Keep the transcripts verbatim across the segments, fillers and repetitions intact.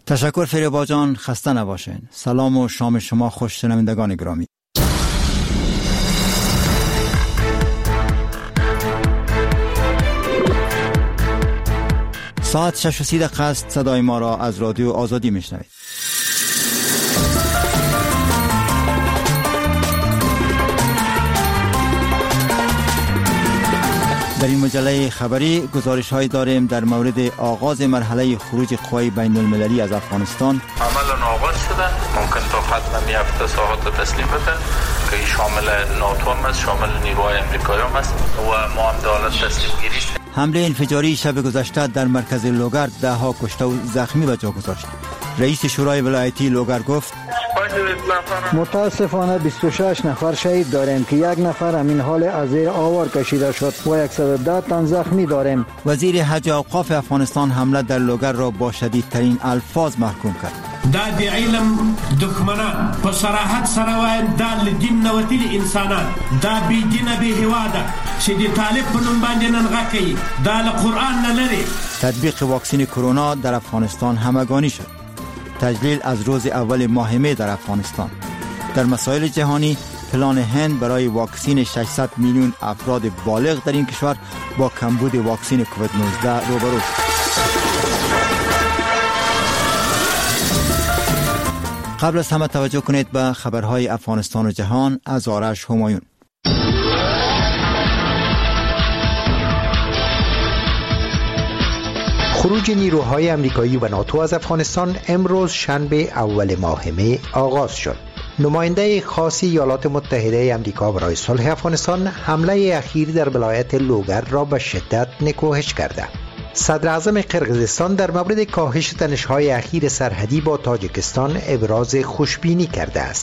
تشکر فریبا جان، خسته نباشین. سلام و شام شما خوش شنوندگان گرامی. ساعت شش و سی دقیقه است. صدای ما را از رادیو آزادی میشنوید. در این مجله خبری گزارش هایی داریم در مورد آغاز مرحله خروج قوای بین المللی از افغانستان. عملا آغاز شده، ممکن تا ختم یک هفته ساعت رو تسلیم بده که شامل ناتو هم است، شامل نیروهای امریکایی هم است و ما هم دولت تسلیم گیری. حمله انفجاری شب گذشته در مرکز لوگر ده ها کشته و زخمی به جا گذاشت. رئیس شورای ولایتی لوگر گفت متاسفانه بیست و شش نفر شهید داریم که یک نفر همین حال از زیر آوار کشیده شد و صد و ده تن زخمی داریم. وزیر حج و اوقاف افغانستان حمله در لوگر را با شدیدترین الفاظ محکوم کرد. دا د علم دښمنان په صراحت سره وایم دا له دین نه وتلي انسانان دا بې دینه بې هېواده چې د طالب په نوم باندې ننغه کوي دا له قرآن نه لري. تطبیق واکسین کرونا در افغانستان همگانی شد. تجلیل از روز اول ماه می در افغانستان. در مسائل جهانی پلان هند برای واکسین ششصد میلیون افراد بالغ در این کشور با کمبود واکسین کووید نوزده روبرو شد. قبل از همه توجه کنید به خبرهای افغانستان و جهان از آرش همایون. خروج نیروهای امریکایی و ناتو از افغانستان امروز شنبه اول ماه می آغاز شد. نماینده خاص ایالات متحده امریکا برای صلح افغانستان حمله اخیر در ولایت لوگر را به شدت نکوهش کرده. صدر اعظم قرقیزستان در مورد کاهش تنش‌های اخیر سرحدی با تاجیکستان ابراز خوشبینی کرده است.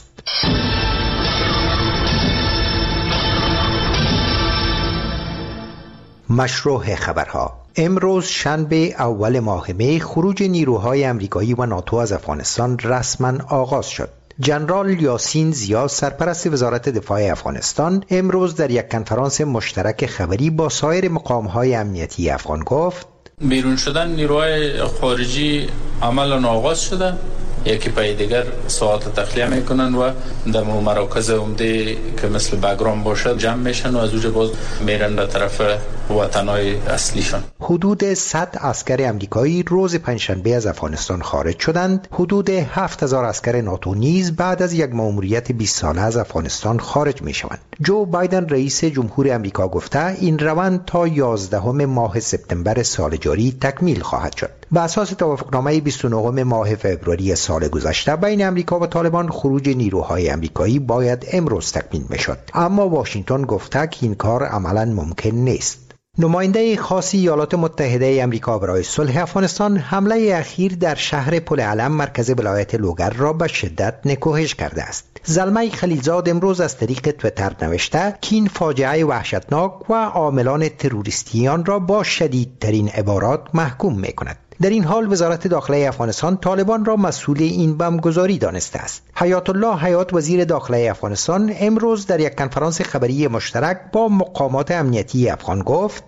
مشروع خبرها. امروز شنبه اول ماه می خروج نیروهای امریکایی و ناتو از افغانستان رسما آغاز شد. جنرال یاسین زیا سرپرست وزارت دفاع افغانستان امروز در یک کنفرانس مشترک خبری با سایر مقام‌های امنیتی افغان گفت بیرون شدن نیروهای خارجی عملا آغاز شده، یکی پای دیگر ساعت تخلیه میکنن و در مراکز عمده که مثل بگرام باشد جمع میشن و از اونجا باز میرن به طرف وطنهای اصلیشان. حدود صد عسکر امریکایی روز پنجشنبه از افغانستان خارج شدند. حدود هفت هزار عسکر ناتو نیز بعد از یک مأموریت بیست ساله از افغانستان خارج میشوند. جو بایدن رئیس جمهور امریکا گفته این روند تا یازدهم ماه سپتامبر سال جاری تکمیل خواهد شد. به اساس توافقنامه بیست و نهم ماه فوریه سال گذشته بین امریکا و طالبان خروج نیروهای امریکایی باید امروز تکمیل میشد، اما واشنگتن گفته که این کار عملاً ممکن نیست. نماینده خاص ایالات متحده امریکا برای صلح افغانستان حمله اخیر در شهر پل علم مرکز ولایت لوگر را به شدت نکوهش کرده است. زلمه خلیلزاد امروز از طریق تویتر نوشته که این فاجعه وحشتناک و عاملان تروریستی آن را با شدیدترین عبارات محکوم می‌کند. در این حال وزارت داخله افغانستان طالبان را مسئول این بمبگذاری دانسته است. حیات الله حیات وزیر داخله افغانستان امروز در یک کنفرانس خبری مشترک با مقامات امنیتی افغان گفت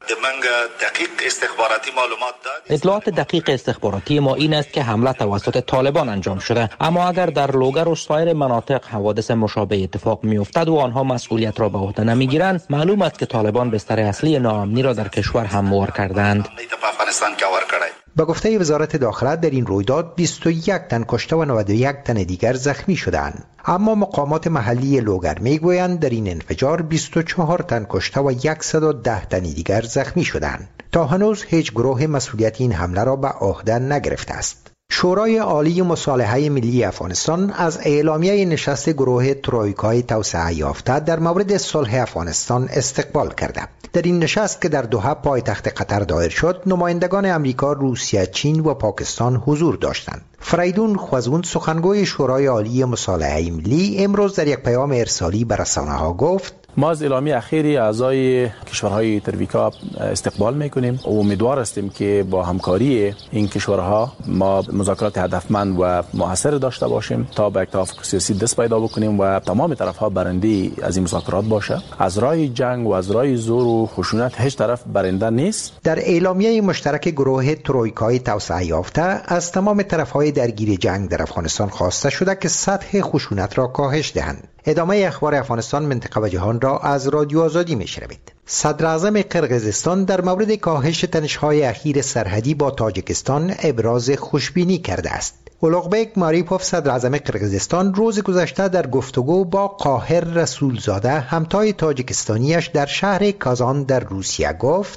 اطلاعات دقیق استخباراتی ما این است که حمله توسط طالبان انجام شده، اما اگر در لوگر و سایر مناطق حوادث مشابه اتفاق میافتد و آنها مسئولیت را به عهده نمیگیرند، معلوم است که طالبان بستر اصلی ناامنی را در کشور هموار کردند. با گفته وزارت داخله در این رویداد بیست و یک تن کشته و نود و یک تن دیگر زخمی شدند، اما مقامات محلی لوگر میگویند در این انفجار بیست و چهار تن کشته و صد و ده تن دیگر زخمی شدند. تا هنوز هیچ گروه مسئولیت این حمله را به عهده نگرفته است. شورای عالی مصالحه ملی افغانستان از اعلامیه نشست گروه ترویکای توسعه یافته در مورد صلح افغانستان استقبال کرده. در این نشست که در دوحه پایتخت قطر دایر شد، نمایندگان امریکا، روسیه، چین و پاکستان حضور داشتند. فریدون خوازون سخنگوی شورای عالی مصالحه ملی امروز در یک پیام ارسالی به رسانه‌ها گفت ما از اعلامیه اخیری اعضای کشورهای ترویکا استقبال میکنیم و امیدوار هستیم که با همکاری این کشورها ما مذاکرات هدفمند و مؤثر داشته باشیم تا به توافق سیاسی دست پیدا بکنیم و تمام طرفها برنده از این مذاکرات باشه. از راه جنگ و از راه زور و خشونت هیچ طرف برنده نیست. در اعلامیه مشترک گروه ترویکای توسعه یافته از تمام طرفهای درگیر جنگ در افغانستان خواسته شده که سطح خشونت را کاهش دهند. ادامه اخبار افغانستان، منطقه و جهان را از رادیو آزادی میشنوید. صدر اعظم قرقیزستان در مورد کاهش تنش‌های اخیر سرحدی با تاجیکستان ابراز خوشبینی کرده است. اولوغبک ماریپوف، صدر اعظم قرقیزستان، روز گذشته در گفتگو با قاهر رسولزاده، همتای تاجیکستانیش در شهر کازان در روسیه گفت: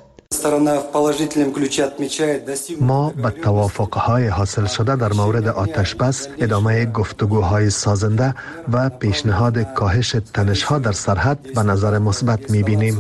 ما به توافق‌های حاصل شده در مورد آتشبس، ادامه گفتگوهای سازنده و پیشنهاد کاهش تنش‌ها در سرحد به نظر مثبت می‌بینیم.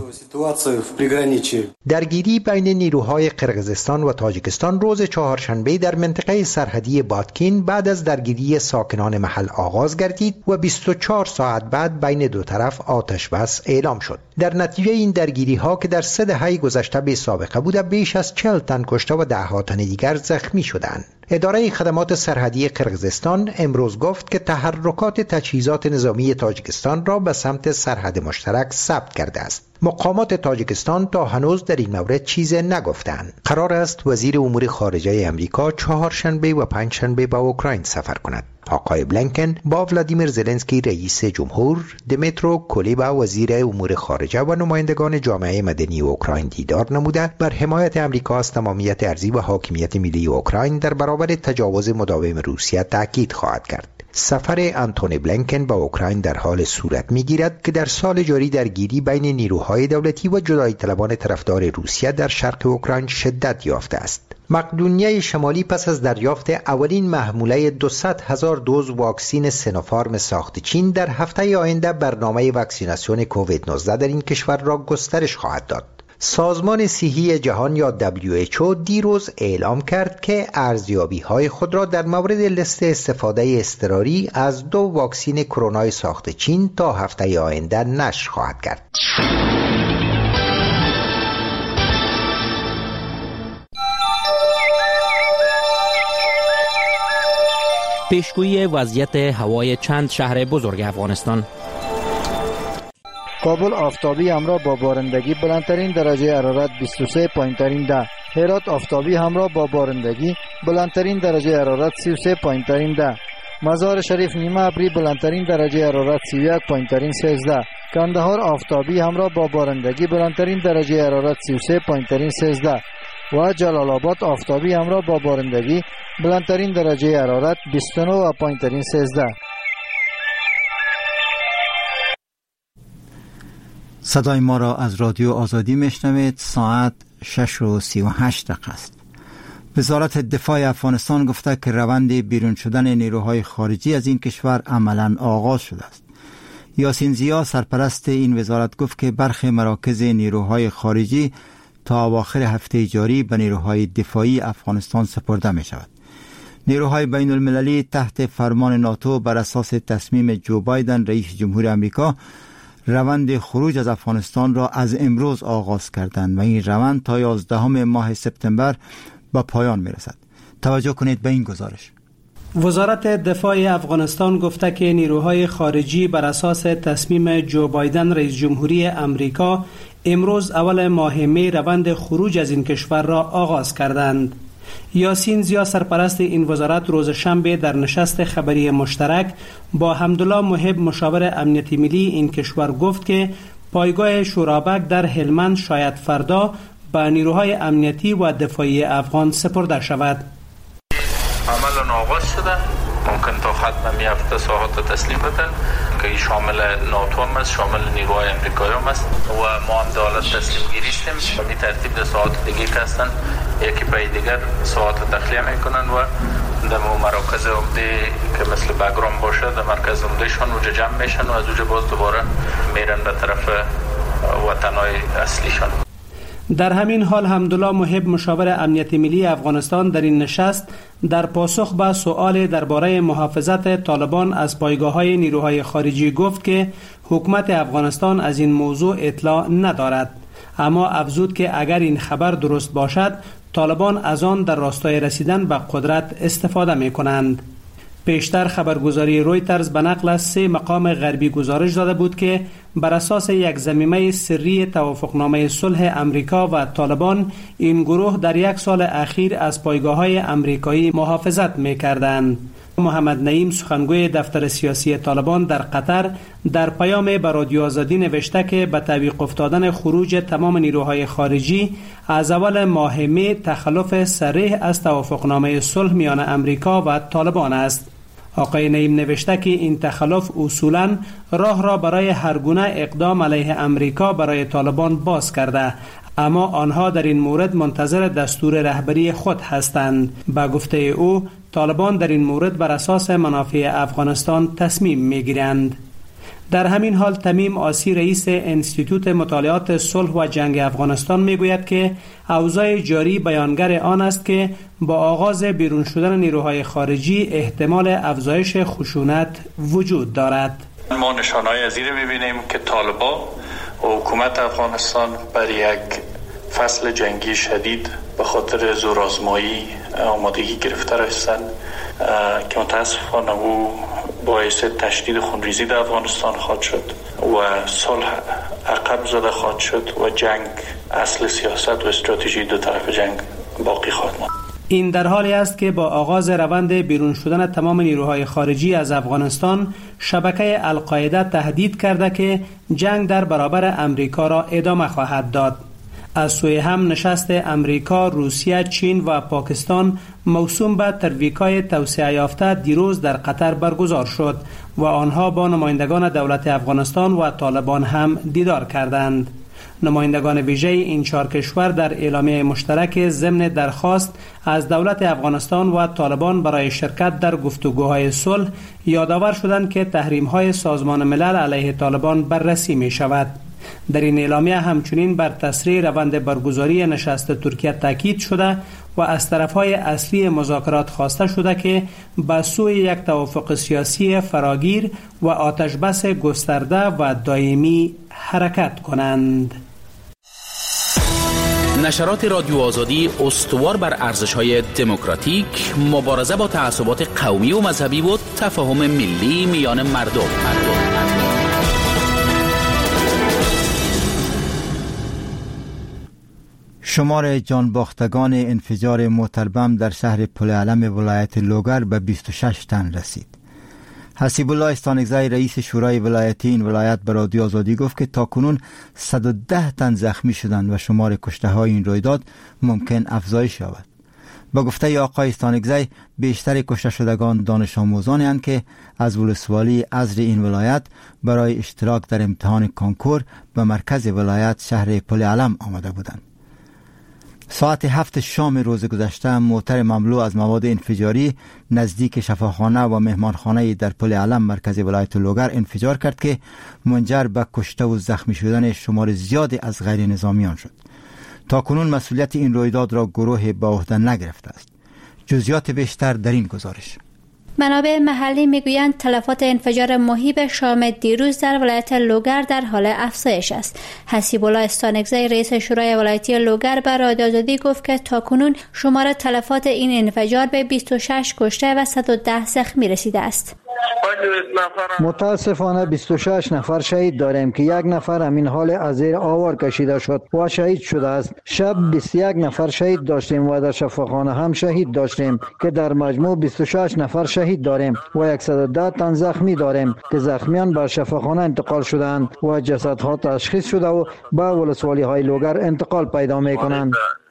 درگیری بین نیروهای قرقیزستان و تاجیکستان روز چهارشنبه در منطقه سرحدی باتکین بعد از درگیری ساکنان محل آغاز گردید و بیست و چهار ساعت بعد بین دو طرف آتشبس اعلام شد. در نتیجه این درگیری‌ها که در سه دهه گذشته به سابقه بوده، بیش از چهل تن کشته و ده ها تن دیگر زخمی شدند. اداره خدمات سرحدی قرقیزستان امروز گفت که تحرکات تجهیزات نظامی تاجیکستان را به سمت سرحد مشترک ثبت کرده است. مقامات تاجیکستان تا هنوز در این مورد چیزی نگفتند. قرار است وزیر امور خارجه امریکا چهارشنبه و پنجشنبه به اوکراین سفر کند. آقای بلینکن با ولادیمیر زلنسکی رئیس جمهور، دمیترو کلیبا وزیر امور خارجه و نمایندگان جامعه مدنی اوکراین دیدار نموده بر حمایت امریکا از تمامیت ارضی و حاکمیت ملی اوکراین در برابر تجاوز مداوم روسیه تاکید خواهد کرد. سفر آنتونی بلینکن به اوکراین در حال صورت می‌گیرد که در سال جاری درگیری بین نیروهای دولتی و جدایی طلبان طرفدار روسیه در شرق اوکراین شدت یافته است. مقدونیه شمالی پس از دریافت اولین محموله دویست هزار دوز واکسین سینوفارم ساخت چین در هفته آینده برنامه واکسیناسیون کووید نوزده در این کشور را گسترش خواهد داد. سازمان صحی جهان یا دبلیو اچ او دیروز اعلام کرد که ارزیابی‌های خود را در مورد لیست استفاده اضطراری از دو واکسین کرونا ساخت چین تا هفته آینده نشر خواهد کرد. پیشگویی وضعیت هوای چند شهر بزرگ افغانستان. کابل آفتابی همراه با بارندگی بلندترین درجه حرارت بیست و سه پایین ترین ده. هرات آفتابی همراه با بارندگی بلندترین درجه حرارت سی و سه پایین ترین ده. مزار شریف نیمه ابری بلندترین درجه حرارت سی و یک پایین ترین سیزده. کندهار آفتابی همراه با بارندگی بلندترین درجه حرارت سی و سه پایین ترین سیزده. و جلال آباد آفتابی همراه با بارندگی بلندترین درجه حرارت بیست و نه و پایین ترین سیزده. صدای ما را از رادیو آزادی میشنوید. ساعت شش و سی و هشت دقیقه است. وزارت دفاع افغانستان گفته که روند بیرون شدن نیروهای خارجی از این کشور عملاً آغاز شده است. یاسین زیا، سرپرست این وزارت، گفت که برخی مراکز نیروهای خارجی تا اواخر هفته جاری به نیروهای دفاعی افغانستان سپرده می شود. نیروهای بین المللی تحت فرمان ناتو بر اساس تصمیم جو بایدن رئیس جمهور امریکا روند خروج از افغانستان را از امروز آغاز کردند و این روند تا یازدهم ماه سپتامبر به پایان می رسد. توجه کنید به این گزارش. وزارت دفاع افغانستان گفته که نیروهای خارجی بر اساس تصمیم جو بایدن رئیس جمهوری امریکا امروز اول ماه می روند خروج از این کشور را آغاز کردند. یاسین زیا، سرپرست این وزارت، روز شنبه در نشست خبری مشترک با حمدالله محب، مشاور امنیتی ملی این کشور، گفت که پایگاه شورابک در هلمند شاید فردا به نیروهای امنیتی و دفاعی افغان سپرده شود. عمل آغاز شده، ممکن تا ختم میافته ساعات تسلیم بدن که شامل ناتو هم است، شامل نیروهای امریکایی هم است و ما هم در حالت تسلیم گیری هستیم. به ترتیب در ساعات دیگه که هستن یکی پای دیگر ساعات تخلیه میکنن و در مراکز عمده که مثل بگرام باشه در مرکز عمدهشان اونجا جمع میشن و از اونجا باز دوباره میرن به طرف وطنهای اصلیشان. در همین حال حمدالله محب، مشاور امنیتی ملی افغانستان، در این نشست در پاسخ به سؤال درباره محافظت طالبان از پایگاه‌های نیروهای خارجی گفت که حکومت افغانستان از این موضوع اطلاع ندارد، اما افزود که اگر این خبر درست باشد طالبان از آن در راستای رسیدن به قدرت استفاده می کنند. پیشتر خبرگزاری رویترز به نقل از سه مقام غربی گزارش داده بود که بر اساس یک ضمیمه سری توافقنامه صلح امریکا و طالبان این گروه در یک سال اخیر از پایگاه‌های امریکایی محافظت می‌کردند. محمد نعیم سخنگوی دفتر سیاسی طالبان در قطر در پیام به رادیو آزادی نوشته که به تعویق افتادن خروج تمام نیروهای خارجی از اول ماه می تخلف صریح از توافقنامه صلح میان امریکا و طالبان است. آقای نعیم نوشته که این تخلف اصولاً راه را برای هر گونه اقدام علیه امریکا برای طالبان باز کرده، اما آنها در این مورد منتظر دستور رهبری خود هستند. به گفته او طالبان در این مورد بر اساس منافع افغانستان تصمیم میگیرند. در همین حال تمیم آسی رئیس انستیتوت مطالعات صلح و جنگ افغانستان میگوید که اوضاع جاری بیانگر آن است که با آغاز بیرون شدن نیروهای خارجی احتمال افزایش خشونت وجود دارد. ما نشانه‌های از این می‌بینیم که طالبان و حکومت افغانستان بر یک فصل جنگی شدید به خاطر زورآزمایی آمادگی گرفته هستند که متاسفانه او باعث تشدید خونریزی در افغانستان خواهد شد و صلح عقب زده خواهد شد و جنگ اصل سیاست و استراتژی دو طرف جنگ باقی خواهد ماند. این در حالی است که با آغاز روند بیرون شدن تمام نیروهای خارجی از افغانستان، شبکه القاعده تهدید کرده که جنگ در برابر امریکا را ادامه خواهد داد. از سوی هم نشست امریکا، روسیه، چین و پاکستان موسوم به ترویکای توسعه یافته دیروز در قطر برگزار شد و آنها با نمایندگان دولت افغانستان و طالبان هم دیدار کردند. نمایندگان ویژه این چهار کشور در اعلامیه مشترک ضمن درخواست از دولت افغانستان و طالبان برای شرکت در گفتگوهای صلح یادآور شدند که تحریم‌های سازمان ملل علیه طالبان بررسی می شود. در این اعلامیه همچنین بر تسریع روند برگزاری نشست ترکیه تاکید شده و از طرفهای اصلی مذاکرات خواسته شده که به سوی یک توافق سیاسی فراگیر و آتشبس گسترده و دائمی حرکت کنند. نشرات رادیو آزادی استوار بر ارزش‌های دموکراتیک، مبارزه با تعصبات قومی و مذهبی و تفاهم ملی میان مردم. شمار جانباختگان انفجار موتر بم در شهر پل علم ولایت لوگر به بیست و شش تن رسید. حسیب الله استانکزی رئیس شورای ولایتی این ولایت به رادیو آزادی گفت که تاکنون صد و ده تن زخمی شدند و شمار کشته های این رویداد ممکن افزایش یابد. با گفته آقای استانکزی بیشتر کشته شدگان دانش آموزانی اند که از ولسوالی ازر این ولایت برای اشتراک در امتحان کانکور به مرکز ولایت شهر پل علم آمده بودند. ساعت هفت شام روز گذشته موتر مملو از مواد انفجاری نزدیک شفاخانه و مهمانخانه در پل علم مرکز ولایت لوگر انفجار کرد که منجر به کشته و زخمی شدن شمار زیادی از غیر نظامیان شد. تاکنون مسئولیت این رویداد را گروه به عهده نگرفته است. جزئیات بیشتر در این گزارش. منابع محلی میگویند تلفات انفجار مهیب شام دیروز در ولایت لوگر در حال افزایش است. حسیب الله استانکزی رئیس شورای ولایتی لوگر به رادیو آزادی گفت که تاکنون شمار تلفات این انفجار به بیست و شش کشته و صد و ده زخمی رسیده است. متاسفانه بیست و شش نفر شهید داریم که یک نفر همین حال از زیر آوار کشیده شد و شهید شده است. شب بیست و یک نفر شهید داشتیم و در شفاخانه هم شهید داشتیم که در مجموع بیست و شش نفر شهید داریم و صد و ده تن زخمی داریم که زخمیان به شفاخانه انتقال شدند و جسدها تشخیص شده و به ولسوالی های لوگر انتقال پیدا می کنند.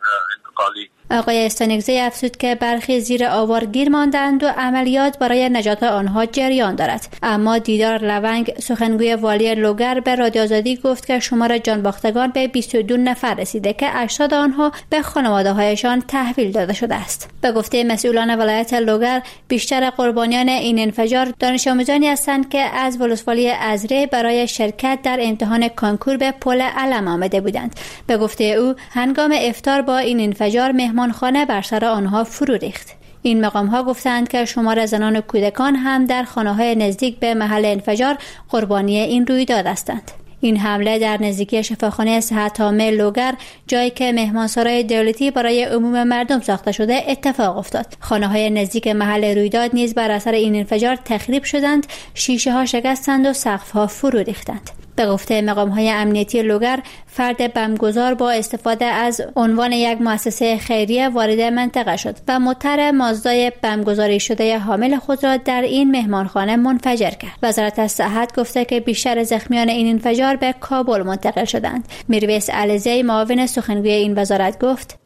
آقای استانکزی افزود که برخی زیر آوار گیر ماندند و عملیات برای نجات آنها جریان دارد. اما دیدار لونگ سخنگوی والی لوگر به رادیو آزادی گفت که شمار جانباختگان به بیست و دو نفر رسیده که اجساد آنها به خانواده‌هایشان تحویل داده شده است. به گفته مسئولان ولایت لوگر بیشتر قربانیان این انفجار دانش آموزانی هستند که از ولسوالی ازره برای شرکت در امتحان کانکور به پل علم آمده بودند. به گفته او هنگام افطار با این انفجار مهمانخانه بر سر آنها فرو ریخت. این مقام ها گفتند که شمار زنان و کودکان هم در خانه‌های نزدیک به محل انفجار قربانی این رویداد هستند. این حمله در نزدیکی شفاخانه صحت عامه لوگر، جایی که مهمانسرای دولتی برای عموم مردم ساخته شده، اتفاق افتاد. خانه‌های نزدیک محل رویداد نیز بر اثر این انفجار تخریب شدند، شیشه‌ها شکستند و سقف‌ها فرو ریختند. به گفته مقام‌های امنیتی لوگر، فرد بمبگذار با استفاده از عنوان یک مؤسسه خیریه وارد منطقه شد و موتور مازدای بمبگذاری شده حامل خود را در این مهمانخانه منفجر کرد. وزارت صحت گفته که بیشتر زخمیان این انفجار به کابل منتقل شدند. میرویس علیزی، معاون سخنگوی این وزارت، گفت: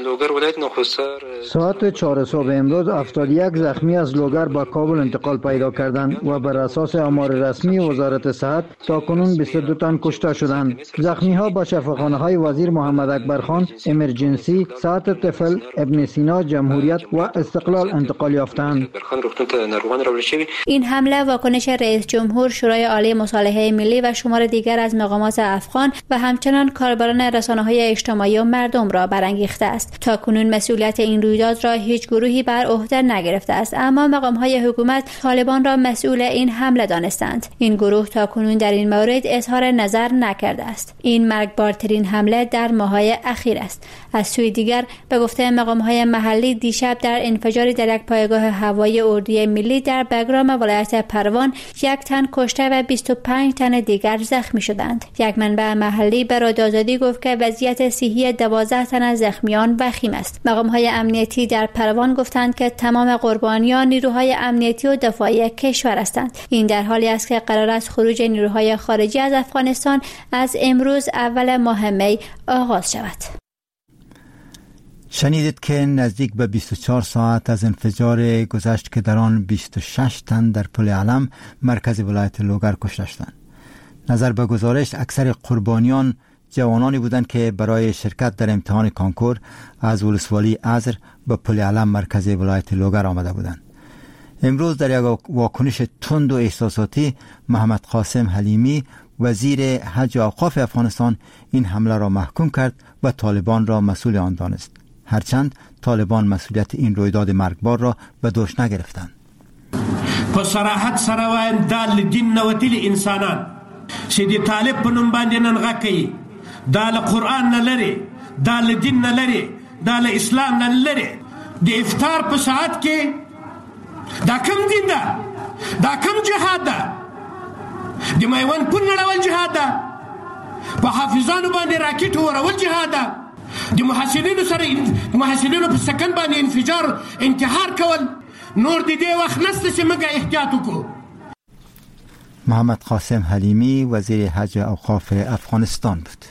ساعت چهار صبح امروز هفتاد و یک زخمی از لوگر به کابل انتقال پیدا کردند و بر اساس آمار رسمی وزارت صحت تاکنون بیست و دو تن کشته شدند. زخمی ها به شفاخانه های وزیر محمد اکبر خان، امرجنسی، ساعت طفل، ابن سینا، جمهوریت و استقلال انتقال یافتند. این حمله واکنش رئیس جمهور، شورای عالی مصالحه ملی و شمار دیگر از مقامات افغان و همچنان کاربران رسانه‌های اجتماعی و مردم را برانگیخته است. تا کنون مسئولیت این رویداد را هیچ گروهی بر عهده نگرفته است، اما مقام‌های حکومت طالبان را مسئول این حمله دانستند. این گروه تا کنون در این مورد اظهار نظر نکرده است. این مرگبارترین حمله در ماه‌های اخیر است. از سوی دیگر به گفته مقام‌های محلی، دیشب در انفجاری در یک پایگاه هوایی اردوی ملی در بگرام ولایت پروان یک تن کشته و بیست و پنج تن دیگر زخمی شدند. یک منبع محلی به رادیو آزادی گفت که وضعیت صحی دوازده تن از زخمیان وخیم است. مقام‌های امنیتی در پروان گفتند که تمام قربانیان نیروهای امنیتی و دفاعی کشور هستند. این در حالی است که قرار است خروج نیروهای خارجی از افغانستان از امروز اول ماه می آغاز شود. شنیدید که نزدیک به بیست و چهار ساعت از انفجار گذشت که در آن بیست و شش تن در پل علم مرکز ولایت لوگر کشته شدند. نظر به گزارش، اکثر قربانیان جوانانی بودند که برای شرکت در امتحان کانکور از ولسوالی ازر به پل علم مرکز ولایت لوگر آمده بودند. امروز در یک واکنش تند و احساساتی، محمد قاسم حلیمی، وزیر حج و اوقاف افغانستان، این حمله را محکوم کرد و طالبان را مسئول آن دانست. هرچند طالبان مسئولیت این رویداد مرگبار را به دوش نگرفتند. په صراحت سره وایم دا له دین نه وتلي انسانان چې د طالب په نوم باندې نن غږ کوي، دا له قرآن نه لرې، دا له دین نه لرې، دا له اسلام نه لرې. د افطار په ساعت کې دا کم دین ده، دا کم جهاد ده، د میوند پل نړول جهاد ده، په حافظانو باندې راکټ ورول جهاد ده، د محسنینو سره محسنینو په سکن باندې انفجار انتحار کول. نور د دې وخت نسته چې موږ احتیاط وکړو. محمد قاسم حلیمی، وزیر حج و اوقاف افغانستان بود.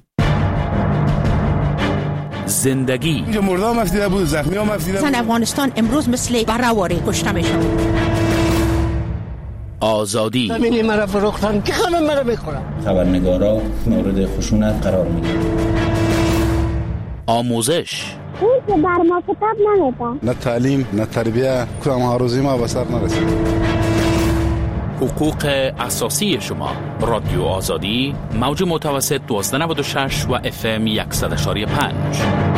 زندگی مردم مفیده بود، زخمی ها مفیده بود. زن افغانستان امروز مثل برهواری کشته میشن. آزادی زمینی مرا فروختن که همه مرا میخورن. خبرنگارا مورد خشونت قرار میگیرن. آموزش اون که بر ما کتاب نمیده. نه تعلیم نه تربیه، کدام هاروزی ما به سر نرسید. حقوق اساسی شما. رادیو آزادی، موج متوسط دوازده نود و شش و اف ام صد و یک و پنج.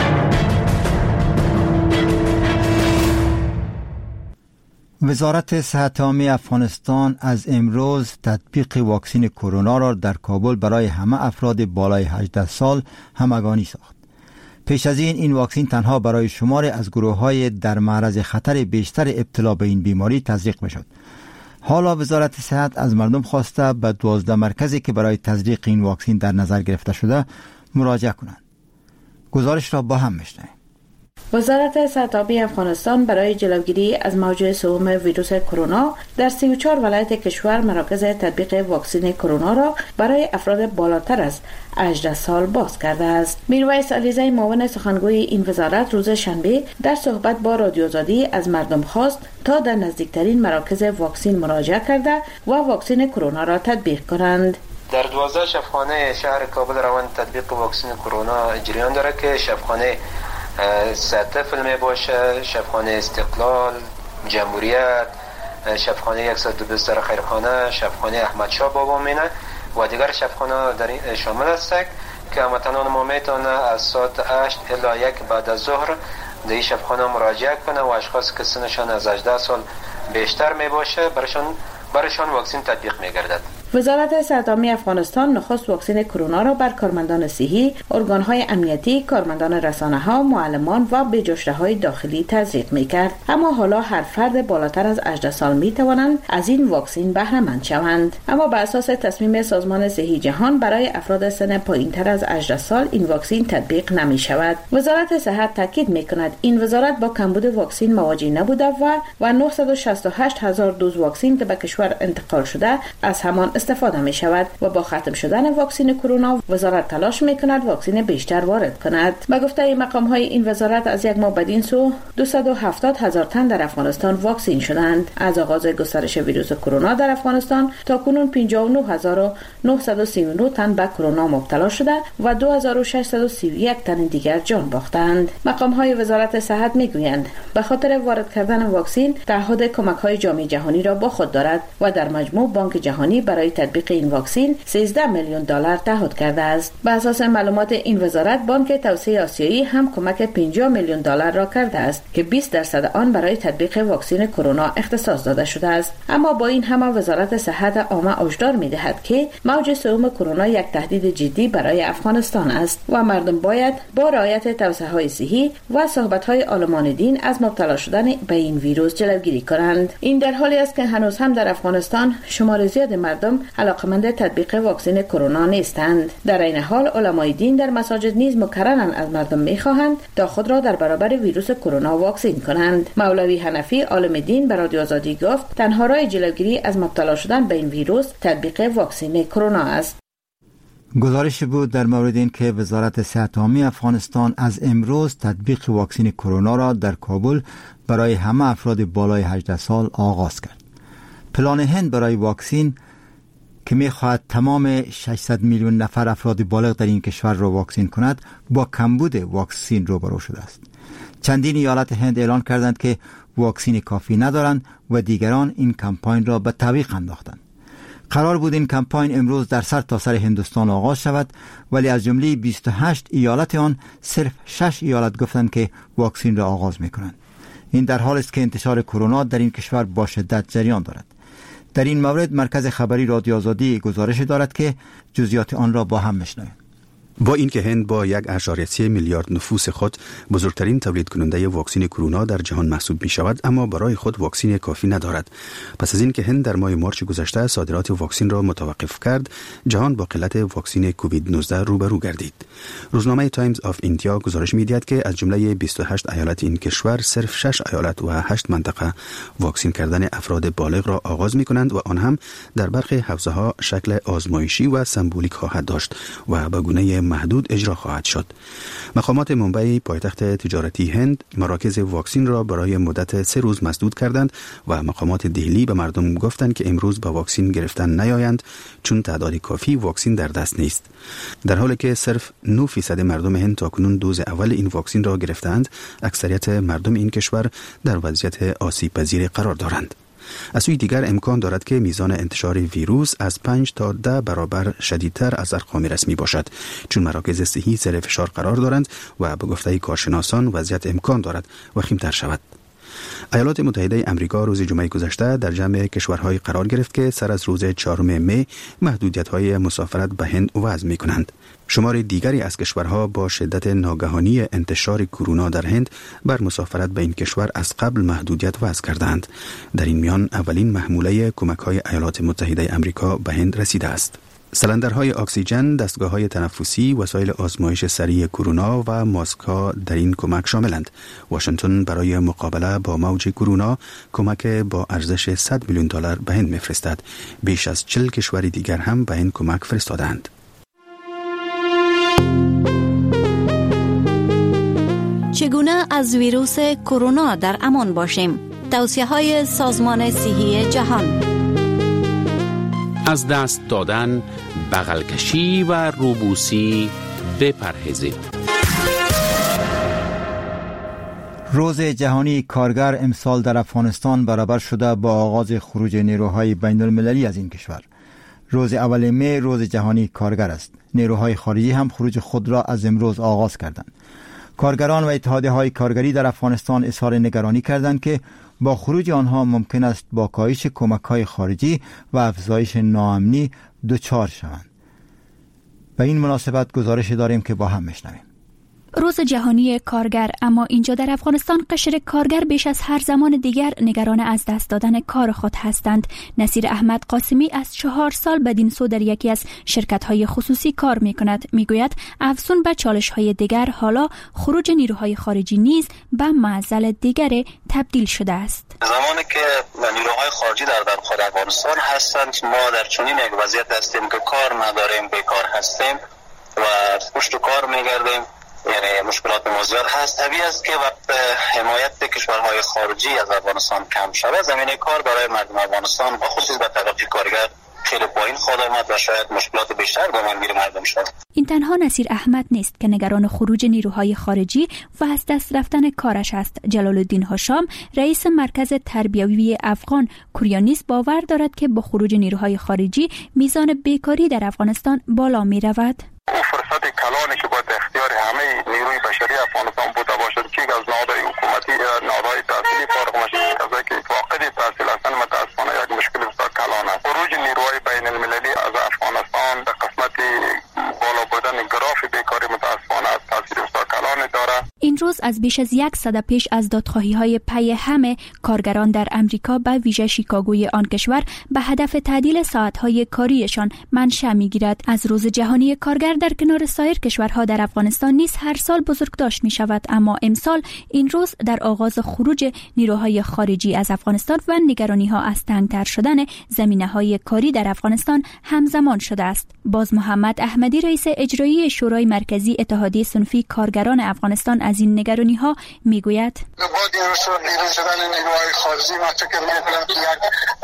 وزارت صحت عامه افغانستان از امروز تطبیق واکسین کرونا را در کابل برای همه افراد بالای هجده سال همگانی ساخت. پیش از این این واکسین تنها برای شماری از گروه‌های در معرض خطر بیشتر ابتلا به این بیماری تزریق می‌شد. حالا وزارت صحت از مردم خواسته به دوازده مرکزی که برای تزریق این واکسین در نظر گرفته شده مراجعه کنند. گزارش را با هم میشنویم. وزارت صحت عامه افغانستان برای جلوگیری از موج سوم ویروس کرونا در سی و چهار ولایت کشور مراکز تطبیق واکسن کرونا را برای افراد بالاتر از هجده سال باز کرده است. میرویس علیزی، معاون سخنگوی این وزارت، روز شنبه در صحبت با رادیو آزادی از مردم خواست تا در نزدیکترین مراکز واکسن مراجعه کرده و واکسن کرونا را تطبیق کنند. در دوازده شفاخانه شهر کابل روند تطبیق واکسن کرونا جریان داره که شفاخانه سطفل می باشه، شفاخانه استقلال، جمهوریت، شفاخانه صد و بیست خیرخانه، شفاخانه احمد شاه بابا مینه و دیگر شفاخانه در این شامل است که هموطنان ما میتونه از ساعت هشت الی یک بعد از ظهر در این شفاخانه مراجعه کنه و اشخاص که سنشان از هجده سال بیشتر می باشه برشان برشان واکسن تطبیق می گردد. وزارت صحت عامه افغانستان نخست واکسن کرونا را بر کارمندان صحی، ارگان‌های امنیتی، کارمندان رسانه‌ها، معلمان و بجشته‌های داخلی تزریق می‌کرد. اما حالا هر فرد بالاتر از هجده سال می‌توانند از این واکسن بهره مند شوند. اما بر اساس تصمیم سازمان صحی جهان برای افراد سن پایین‌تر از هجده سال این واکسن تطبیق نمی‌شود. وزارت صحت تاکید می‌کند این وزارت با کمبود واکسن مواجه نبوده و و نهصد و شصت و هشت هزار دوز واکسن که به کشور انتقال شده از همان استفاده می شود و با ختم شدن واکسن کرونا وزارت تلاش می کند واکسن بیشتر وارد کند. به گفته مقام های این وزارت از یک ماه بدین سو دویست و هفتاد هزار تن در افغانستان واکسن شدند. از آغاز گسترش ویروس کرونا در افغانستان تا کنون پنجاه و نه هزار و نهصد و سی و نه تن به کرونا مبتلا شده و دو هزار و ششصد و سی و یک تن دیگر جان باختند. مقام های وزارت صحت می گویند به خاطر وارد کردن واکسن تعهد کمک های جامعه جهانی را با خود دارد و در مجموع بانک جهانی برای تطبیق این واکسن سیزده میلیون دلار تعهد کرده است. بر اساس معلومات این وزارت بانک توسعه آسیایی هم کمک پنجاه میلیون دلار را کرده است که بیست درصد آن برای تطبیق واکسن کرونا اختصاص داده شده است. اما با این همه وزارت صحت عامه هشدار می‌دهد که موج سوم کرونا یک تهدید جدی برای افغانستان است و مردم باید با رعایت توصیه‌های صحی و صحبت‌های عالمان دین از مبتلا شدن به این ویروس جلوگیری کنند. این در حالی است که هنوز هم در افغانستان شمار زیاد مردم علاقمند تطبیق واکسن کرونا نیستند. در این حال علمای دین در مساجد نیز مکرراً از مردم می‌خواهند تا خود را در برابر ویروس کرونا واکسن کنند. مولوی حنفی عالم دین به رادیو آزادی گفت تنها راه جلوگیری از مبتلا شدن به این ویروس تطبیق واکسن کرونا است. گزارش بود در مورد این که وزارت صحت عامه افغانستان از امروز تطبیق واکسن کرونا را در کابل برای همه افراد بالای هجده سال آغاز کرد. پلان هند برای واکسن که می‌خواهد تمام ششصد میلیون نفر افراد بالغ در این کشور را واکسن کند با کمبود واکسن روبرو شده است. چندین ایالت هند اعلان کردند که واکسن کافی ندارند و دیگران این کمپاین را به تعویق انداختند. قرار بود این کمپاین امروز در سر تا سر هندوستان آغاز شود، ولی از جمله بیست و هشت ایالت آن صرف شش ایالت گفتند که واکسن را آغاز می‌کنند. این در حالی است که انتشار کرونا در این کشور با شدت جریان دارد. در این مورد مرکز خبری رادیو آزادی گزارش دارد که جزئیات آن را با هم میشنویم. با اینکه هند با یک و سه میلیارد نفوس خود بزرگترین تولید کننده واکسن کرونا در جهان محسوب می شود، اما برای خود واکسن کافی ندارد. پس از اینکه هند در ماه مارچ گذشته صادرات واکسن را متوقف کرد، جهان با قلت واکسن کووید نوزده روبرو گردید. روزنامه تایمز آف ایندیا گزارش می دهد که از جمله بیست و هشت ایالت این کشور صرف شش ایالت و هشت منطقه واکسن کردن افراد بالغ را آغاز می کنند و آن هم در برخی حوزه‌ها شکل آزمایشی و سمبولیک خواهد داشت و به گونه محدود اجرا خواهد شد. مقامات ممبئی پایتخت تجارتی هند مراکز واکسن را برای مدت سه روز مسدود کردند و مقامات دهلی به مردم گفتند که امروز به واکسن گرفتن نیایند چون تعداد کافی واکسن در دست نیست. در حالی که صرف نه درصد مردم هند تاکنون دوز اول این واکسن را گرفتند، اکثریت مردم این کشور در وضعیت آسیب پذیر قرار دارند. از سوی دیگر امکان دارد که میزان انتشار ویروس از پنج تا ده برابر شدیدتر از ارقام رسمی باشد، چون مراکز صحی زیر فشار قرار دارند و به گفته کارشناسان وضعیت امکان دارد وخیم‌تر شود. ایالات متحده امریکا روز جمعه گذشته در جمع کشورهای قرار گرفت که سر از روز چهارم می محدودیت‌های مسافرت به هند وضع می‌کنند. شمار دیگری از کشورها با شدت ناگهانی انتشار کرونا در هند بر مسافرت به این کشور از قبل محدودیت وضع کردند. در این میان اولین محموله کمک‌های ایالات متحده امریکا به هند رسیده است. سلندرهای اکسیژن، دستگاه‌های تنفسی، وسایل آزمایش سریع کرونا و ماسک‌ها در این کمک شاملند. واشنگتن برای مقابله با موج کرونا کمک با ارزش صد میلیون دلار به هند می‌فرستد. بیش از چهل کشور دیگر هم به این کمک فرستادند. چگونه از ویروس کرونا در امان باشیم؟ توصیه‌های سازمان صحی جهان. از دست دادن، بغل کشی و روبوسی بپرهیزید. روز جهانی کارگر امسال در افغانستان برابر شده با آغاز خروج نیروهای بین المللی از این کشور. روز اول می روز جهانی کارگر است. نیروهای خارجی هم خروج خود را از امروز آغاز کردند. کارگران و اتحادیه‌های کارگری در افغانستان اظهار نگرانی کردند که با خروج آنها ممکن است با کاهش کمک‌های خارجی و افزایش ناامنی دچار شوند. به این مناسبت گزارش داریم که با هم میشنویم. روز جهانی کارگر، اما اینجا در افغانستان قشر کارگر بیش از هر زمان دیگر نگران از دست دادن کار خود هستند. نصیر احمد قاسمی از چهار سال بدین سو در یکی از شرکت‌های خصوصی کار می‌کند. میگوید افزون به چالش‌های دیگر حالا خروج نیروهای خارجی نیز به معضل دیگر تبدیل شده است. زمانی که نیروهای خارجی در داخل افغانستان هستند، ما در چنین یک وضعیت هستیم که کار نداریم، بیکار هستیم و پشت کار می‌گردیم. یعنی مشکلات مزمن هست. طبیعی است که وقت حمایت کشورهای خارجی از افغانستان کم شود، زمینه کار برای مردم افغانستان با خصوص به طبقه کارگر خیلی پایین خواهد آمد و شاید مشکلات بیشتر گامانگیر مردم شود. این تنها نصیر احمد نیست که نگران خروج نیروهای خارجی و از دست رفتن کارش است. جلال الدین هاشم، رئیس مرکز تربیوی افغان کوریانیس، باور دارد که با خروج نیروهای خارجی میزان بیکاری در افغانستان بالا می رود. او فرصت کلانی که باید اختیار همه نیروی بشری افغانستان بوده باشد که از نهادهای حکومتی نهادهای تحصیلی فارغ مشغول کسایی که فاقد تحصیل هستند متاسفانه یک مشکل بسیار کلان است. خروج نیروهای بین المللی از افغانستان به قسمت بالا بودن گراف بیکاری متاسفانه از تاثیر بسیار کلانی دارد. این روز از بیش از یک سده پیش از دادخواهی‌های پی همه کارگران در امریکا به ویژه شیکاگوی آن کشور به هدف تعدیل ساعت‌های کاریشان منشأ می‌گیرد. از روز جهانی کارگر در کنار سایر کشورها در افغانستان نیز هر سال بزرگداشت می شود، اما امسال این روز در آغاز خروج نیروهای خارجی از افغانستان و نگرانی ها از تنگتر شدن زمینه های کاری در افغانستان همزمان شده است. باز محمد احمدی، رئیس اجرایی شورای مرکزی اتحادیه صنفی کارگران افغانستان، از این نگرانی ها می گوید: با دیروز شدن نیروهای خارجی ما فکر می کنم که یک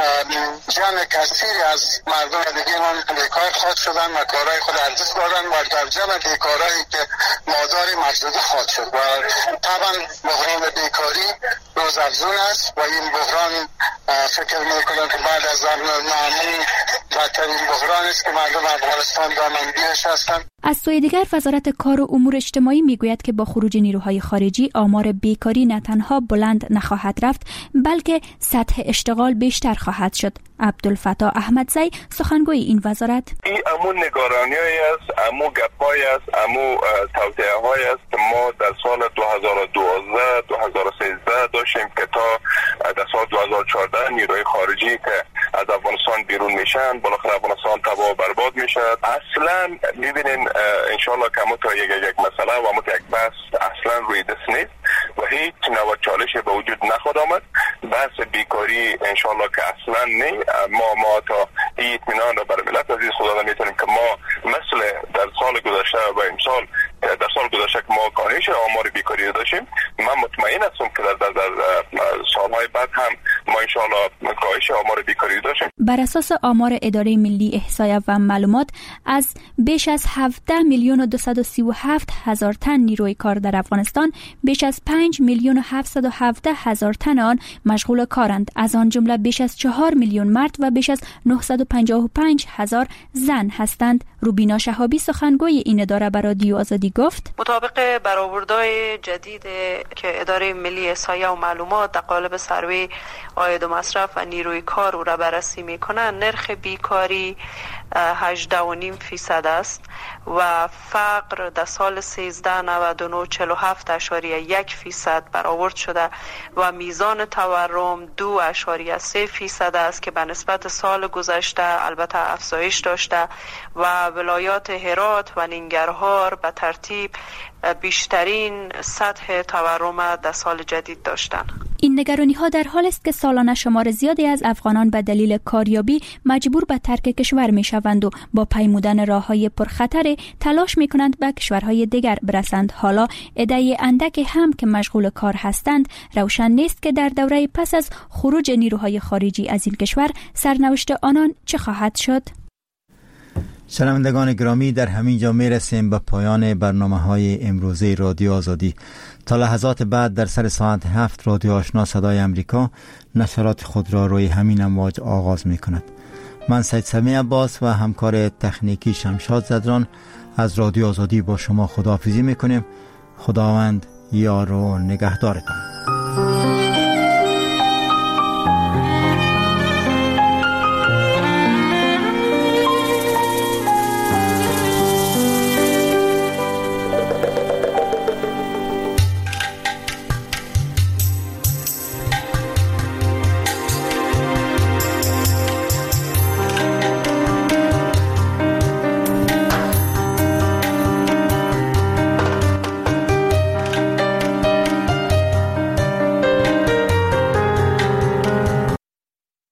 جمع کثیری از مردم دیگه من بیکار خواهد شدن و کارهای خود از دست دادن و در جمع بیکارایی که مادار محدود خواهد شد و طبعا بحران بیکاری روز افزون است و این بحران فکر می کنم که بعد از ناامنی بدترین بحران است که مردم افغانستان دامنگیرش هستند. از سوی دیگر وزارت کار و امور اجتماعی میگوید که با خروج نیروهای خارجی آمار بیکاری نه تنها بلند نخواهد رفت بلکه سطح اشتغال بیشتر خواهد شد. عبدالفتاح احمدزی، سخنگوی این وزارت: این امون نگرانی‌هایی است، امو گپ‌هایی است، امو توطئه‌هایی است که ما در سال دو هزار و دوازده دو هزار و سیزده داشتیم که تا در سال دو هزار و چهارده نیروی خارجی که از افغانستان بیرون میشن بالاخره افغانستان تباه و برباد میشه. اصلا ببینین انشالله که ما تا یک یک مسئله و ما یک بحث اصلا روی دست نیست و هیچ نوع چالش به وجود نخواهد آمد. بحث بیکاری انشالله که اصلا نه. ما ما تا این اطمینان را برای ملت عزیز خدا میتونیم که ما مثل در سال گذشته و امسال در سال گذشته که ما کاهش آمار بیکاری داشتیم، من مطمئن هستم که در, در, در سالهای بعد هم ما انشالله کاهش آمار بیکاری داشتیم. بر اساس آمار اداره ملی احصایه و معلومات، از بیش از هفده میلیون و دویست و سی و هفت هزار تن نیروی کار در افغانستان، بیش از پنج میلیون و هفتصد و هفده هزار تن آن مشغول کارند. از آن جمله بیش از چهار میلیون مرد و بیش از نهصد و پنجاه و پنج هزار زن هستند. روبینا شهابی، سخنگوی این اداره، به رادیو آزادی گفت: مطابق برآوردهای جدید که اداره ملی احصایه و معلومات در قالب سروی عاید و مصرف و نیروی کار او را بررسی میکنند، نرخ بیکاری هجده و نیم فیصد است و فقر در سال سیزده نود و نه چهل و هفت اشاریه یک فیصد برآورد شده و میزان تورم دو اشاریه سه فیصد است که به نسبت سال گذشته البته افزایش داشته و ولایات هرات و ننگرهار به ترتیب بیشترین سطح تورم در سال جدید داشتند. این نگرانی ها در حال است که سالانه شمار زیادی از افغانان به دلیل کاریابی مجبور به ترک کشور می شوند و با پیمودن راه های پرخطر تلاش می کنند به کشورهای دیگر برسند. حالا عده اندک هم که مشغول کار هستند روشن نیست که در دوره پس از خروج نیروهای خارجی از این کشور سرنوشت آنان چه خواهد شد. شنوندگان گرامی، در همین جا می رسیم به پایان برنامه های امروزه رادیو آزادی. تا لحظات بعد در سر ساعت هفت رادیو آشنا صدای امریکا نشرات خود را روی همین امواج آغاز می کند. من سید سمی عباس و همکار تکنیکی شمشاد زدران از رادیو آزادی با شما خداحافظی می کنیم. خداوند یار و نگهدارتان.